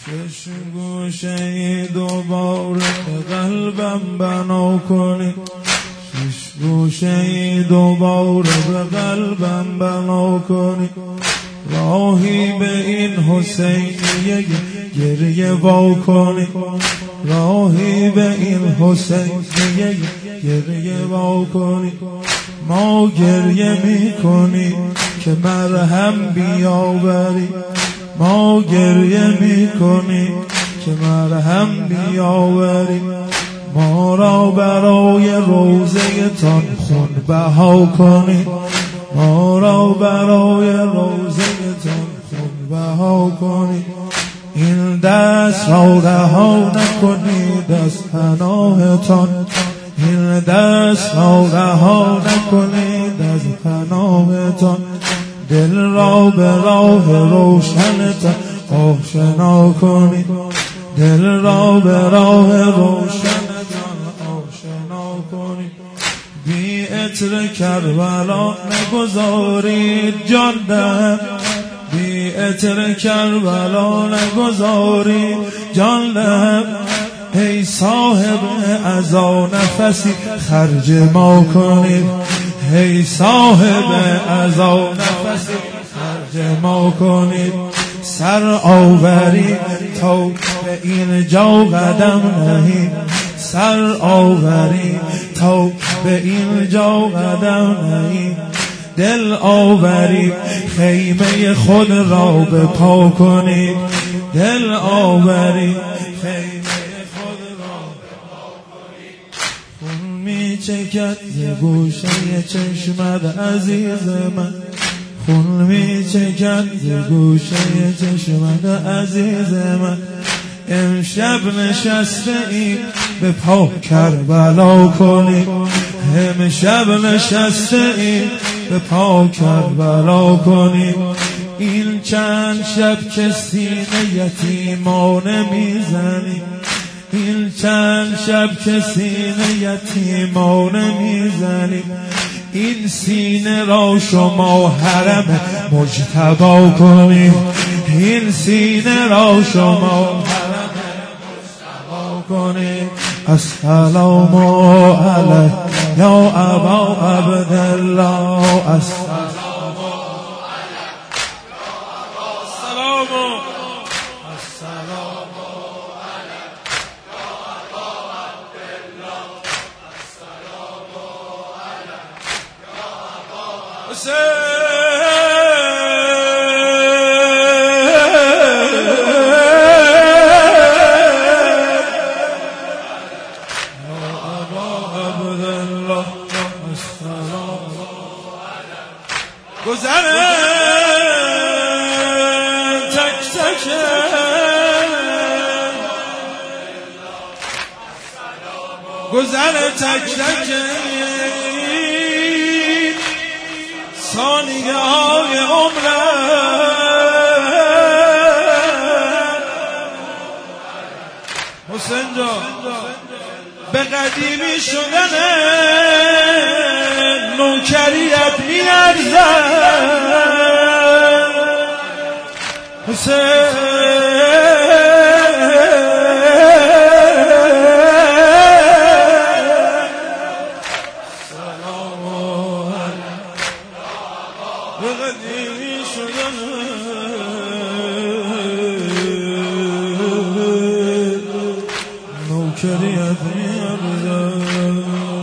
چشم گوشه دوباره قلبم بنا کنی، شش گوشه دوباره به قلبم بنا کنی، راهی به این حسینیه گریه وا کنی، راهی به این حسینیه گریه وا کنی. ما گریه میکنی که مرهم بیاوری، ما گریه میکنی که مرهم بیاوری، ما را برای روزه تان خون بها کنی، ما را برای روزه تان خون بها کنی. این دست را رها نکنید از پناهتان، این دست را رها نکنید از پناهتان، دل را به راه روشنتان آشنا کنید، دل را به راه روشنتان آشنا کنید. بی عطر کربلا نگذارید جان دهم، بی عطر کربلا نگذارید جان دهم. ای صاحب عزا نفسی خرج ما کنید، ای صاحب عزا نفسی خرج ما کنید. سر آوری تا به این جا قدم نهید، سر آوری تا به این جا قدم نهید. دل آوری خیمه خود را به پا کنید، دل آوری خیمه خود را به پا کنید. خون می چکد ز گوشه چشمت عزیز من، خون می چکد ز گوشه چشمت عزیز من. امشب نشسته ایم به پا کربلا کنی، امشب نشسته ایم به پا کربلا کنی. این چند شب که سینه یتیمانه میزنی، این چند شب که سینه یتیمانه میزنی. این سینه را شما حرم مجتبی کنی، این سینه را شما حرم مجتبی کنی. السلام علیک یا ابا عبدالله، السلام گذره تک تک گذره تک تک ثانیه های عمره حسین جان به قدیمی شدن نوکریت میارزد حسین. نوکریت میارزد